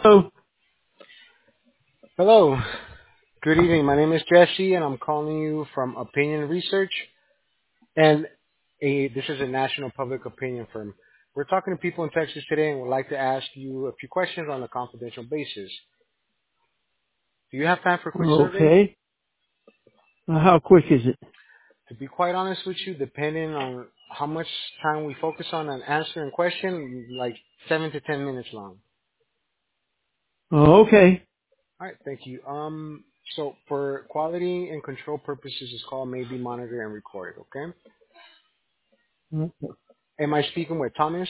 Oh, Hello. Good evening. My name is Jesse, and I'm calling you from Opinion Research. And this is a national public opinion firm. We're talking to people in Texas today, and would like to ask you a few questions on a confidential basis. Do you have time for a quick survey? okay. How quick is it? To be quite honest with you, depending on how much time we focus on an answering question, like 7 to 10 minutes long. Oh, okay. All right, thank you. So for quality and control purposes, this call may be monitored and recorded. Okay. Am I speaking with Thomas?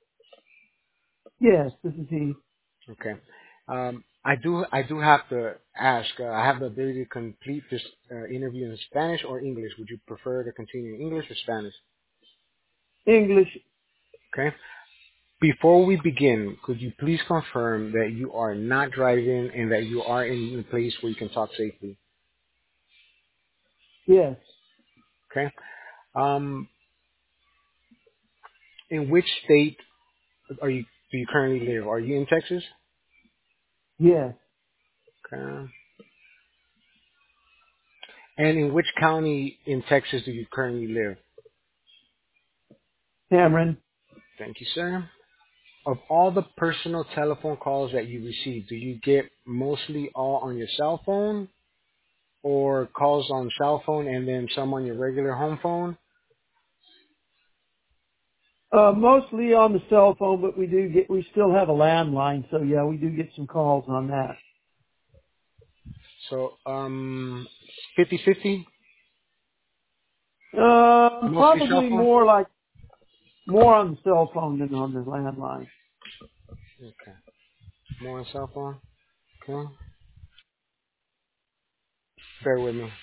Yes, this is he. Okay. I do have to ask. I have the ability to complete this interview in Spanish or English. Would you prefer to continue in English or Spanish? English. Okay. Before we begin, could you please confirm that you are not driving and that you are in a place where you can talk safely? Yes. Okay. Um, in which state do you currently live? Are you in Texas? Yes. Okay. And in which county in Texas do you currently live? Cameron. Thank you, sir. Of all the personal telephone calls that you receive, do you get mostly all on your cell phone or calls on cell phone and then some on your regular home phone? Mostly on the cell phone, but we still have a landline, so yeah, we do get some calls on that. So, 50/50, mostly cell Probably phone? more on the cell phone than on the landline. Okay. More on cell phone? Okay. Bear with me.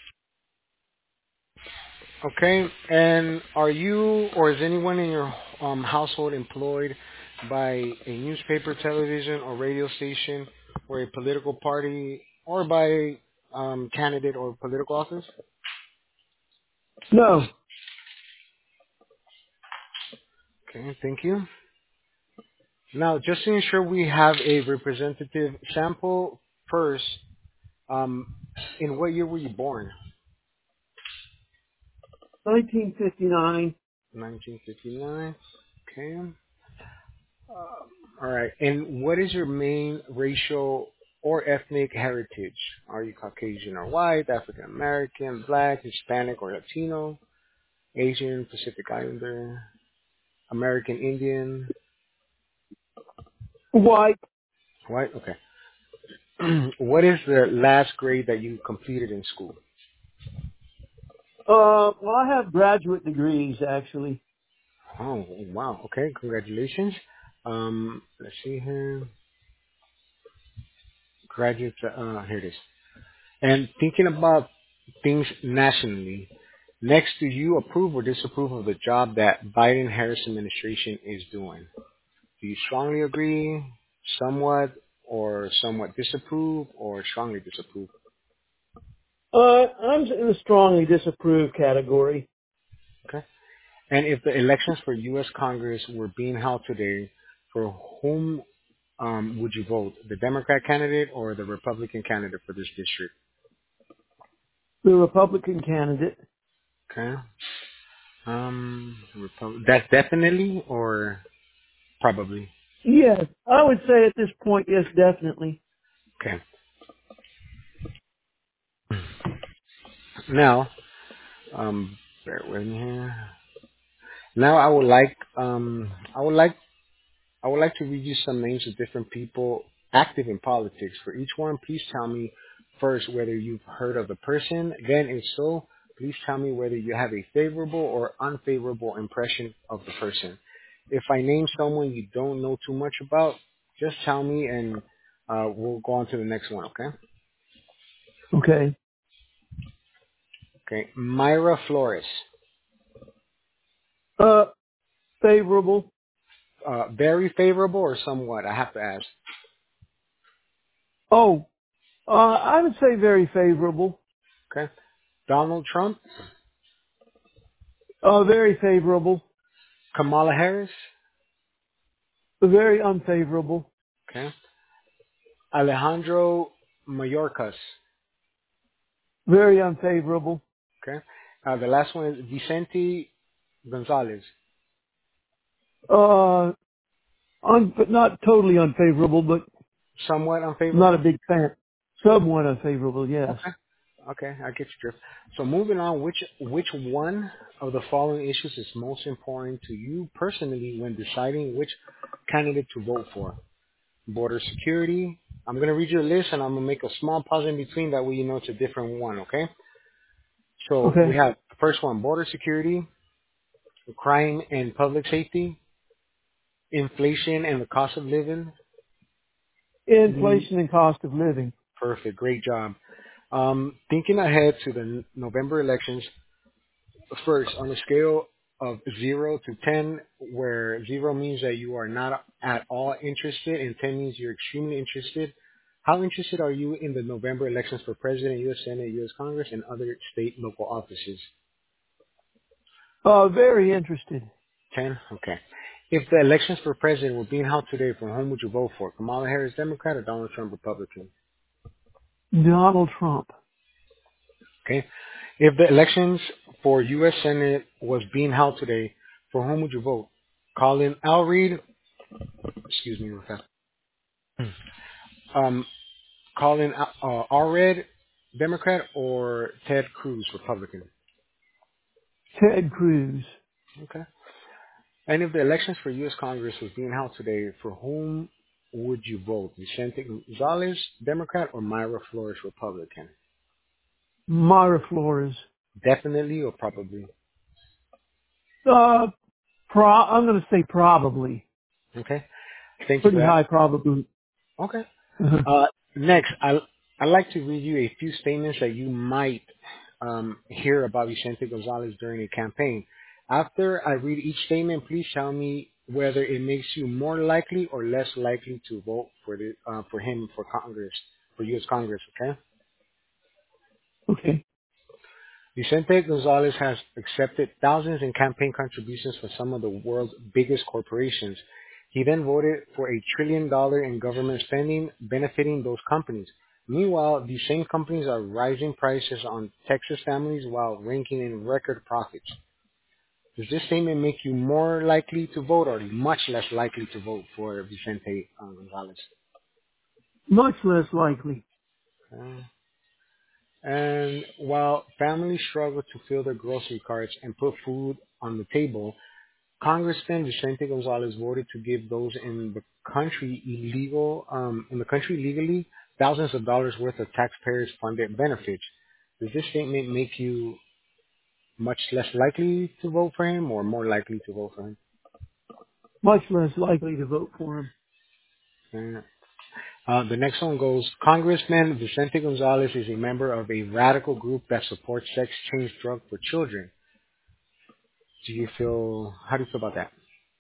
Okay. And are you or is anyone in your household employed by a newspaper, television, or radio station, or a political party, or by candidate or political office? No. Okay, thank you. Now, just to ensure we have a representative sample first, um, in what year were you born? 1959. 1959. Okay. All right. And what is your main racial or ethnic heritage? Are you Caucasian or white, African American, black, Hispanic or Latino, Asian, Pacific Islander, American Indian, White. white? Okay. What is the last grade that you completed in school? Well, I have graduate degrees, actually. Oh, wow. Okay, congratulations. Let's see here. Graduate, here it is. And thinking about things nationally, next, do you approve or disapprove of the job that Biden-Harris administration is doing? Do you strongly agree, somewhat, or somewhat disapprove, or strongly disapprove? I'm in the strongly disapprove category. Okay. And if the elections for U.S. Congress were being held today, for whom would you vote? The Democrat candidate or the Republican candidate for this district? The Republican candidate. Okay. That's definitely or probably. Yes, I would say at this point, yes, definitely. Okay. Now, bear with me here. Now, I would like to read you some names of different people active in politics. For each one, please tell me first whether you've heard of the person. Then, if so, please tell me whether you have a favorable or unfavorable impression of the person. If I name someone you don't know too much about, just tell me and we'll go on to the next one, okay? Okay. Okay. Myra Flores. Uh, favorable. Very favorable or somewhat? I have to ask. Oh, I would say very favorable. Okay. Donald Trump. Very favorable. Kamala Harris. Very unfavorable. Okay. Alejandro Mayorkas. Very unfavorable. Okay. The last one is Vicente Gonzalez. But not totally unfavorable, but Somewhat not a unfavorable. big fan. Somewhat unfavorable, yes. Okay. Okay, I get your drift. So moving on, which one of the following issues is most important to you personally when deciding which candidate to vote for? Border security. I'm gonna read you a list and I'm gonna make a small pause in between. That way you know it's a different one. Okay. So we Okay. have the first one: border security, crime and public safety, inflation and the cost of living. The Inflation and cost of living. perfect, great job. Thinking ahead to the November elections, first, on a scale of 0 to 10, where 0 means that you are not at all interested and 10 means you're extremely interested, how interested are you in the November elections for President, U.S. Senate, U.S. Congress, and other state and local offices? Very interested. 10? Okay. If the elections for president were being held today, for whom would you vote for? Kamala Harris, Democrat, or Donald Trump, Republican? Donald Trump. Okay. If the elections for U.S. Senate was being held today, for whom would you vote? Colin Alreed, excuse me, real fast. Um, Colin Allred, Democrat, or Ted Cruz, Republican? Ted Cruz. Okay. And if the elections for U.S. Congress was being held today, for whom would you vote? Vicente Gonzalez, Democrat, or Myra Flores, Republican? Myra Flores. Definitely or probably? Uh, I'm going to say probably. Okay. Thank you for Pretty that. high probability. Okay. Next, I'd like to read you a few statements that you might hear about Vicente Gonzalez during a campaign. After I read each statement, please tell me whether it makes you more likely or less likely to vote for him for Congress, for U.S. Congress. Okay. Okay. Vicente Gonzalez has accepted thousands in campaign contributions from some of the world's biggest corporations. He then voted for $1 trillion in government spending benefiting those companies. Meanwhile, these same companies are raising prices on Texas families while raking in record profits. Does this statement make you more likely to vote or much less likely to vote for Vicente Gonzalez? Much less likely. Uh, and while families struggle to fill their grocery carts and put food on the table, Congressman Vicente Gonzalez voted to give those in the country legally, thousands of dollars worth of taxpayers funded benefits. Does this statement make you much less likely to vote for him or more likely to vote for him? Much less likely to vote for him. The next one goes, Congressman Vicente Gonzalez is a member of a radical group that supports sex change drug for children. How do you feel about that?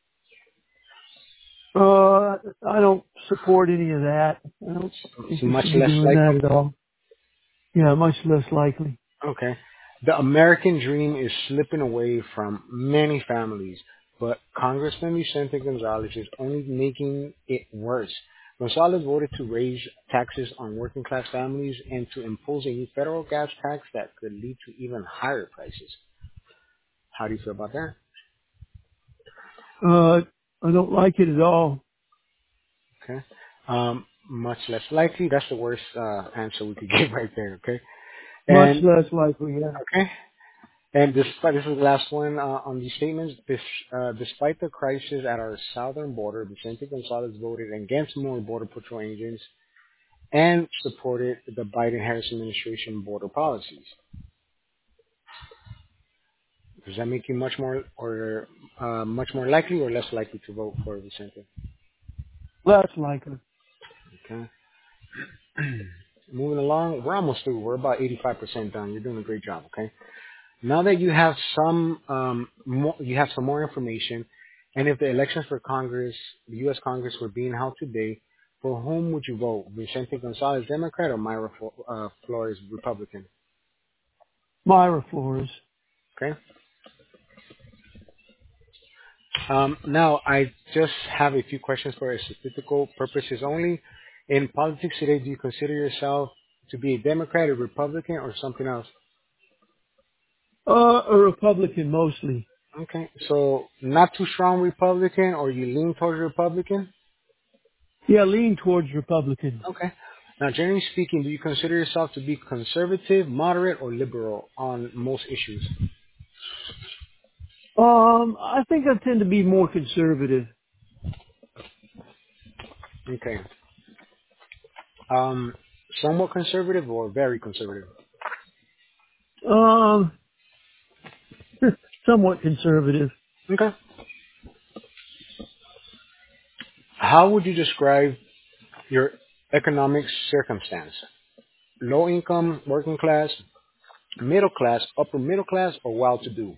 I don't support any of that. I don't think It's we much should be less doing likely. that at all. Yeah, much less likely. Okay. The American dream is slipping away from many families, but Congressman Vicente Gonzalez is only making it worse. Gonzalez voted to raise taxes on working class families and to impose a new federal gas tax that could lead to even higher prices. How do you feel about that? I don't like it at all. Okay. Much less likely. That's the worst answer we could give right there. Okay. Much And less likely, yeah. okay. And despite, this is the last one on these statements, despite the crisis at our southern border, Vicente Gonzalez voted against more Border Patrol agents and supported the Biden-Harris administration border policies. Does that make you much more likely or less likely to vote for Vicente? Less likely. Okay. Moving along, we're almost through. We're about 85% done. You're doing a great job. Okay. Now that you have some more information, and if the elections for Congress, the U.S. Congress, were being held today, for whom would you vote? Vicente Gonzalez, Democrat, or Myra Flores, Republican? Myra Flores. Okay. Now I just have a few questions for statistical purposes only. In politics today, do you consider yourself to be a Democrat, a Republican, or something else? A Republican mostly. Okay, so not too strong Republican, or you lean towards Republican? Yeah, lean towards Republican. Okay. Now, generally speaking, do you consider yourself to be conservative, moderate, or liberal on most issues? I think I tend to be more conservative. Okay. Um, Somewhat conservative or very conservative? Um, somewhat conservative. Okay. How would you describe your economic circumstance? Low income, working class, middle class, upper middle class, or well-to-do?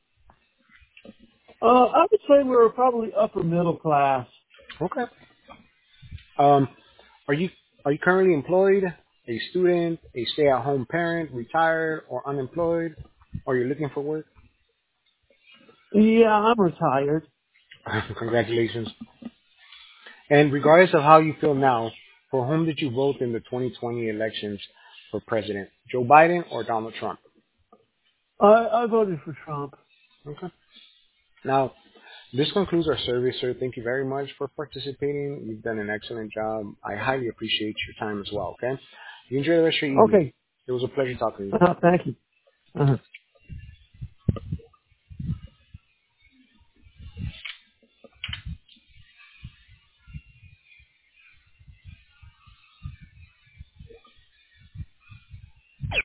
I would say we're probably upper middle class. Okay. Um, are you are you currently employed, a student, a stay-at-home parent, retired, or unemployed? Or you're looking for work? Yeah, I'm retired. Congratulations. And regardless of how you feel now, for whom did you vote in the 2020 elections for president? Joe Biden or Donald Trump? I voted for Trump. Okay. Now, this concludes our survey, sir. Thank you very much for participating. You've done an excellent job. I highly appreciate your time as well, okay? You enjoy the rest of your evening. Okay. It was a pleasure talking to you. Thank you. Uh-huh.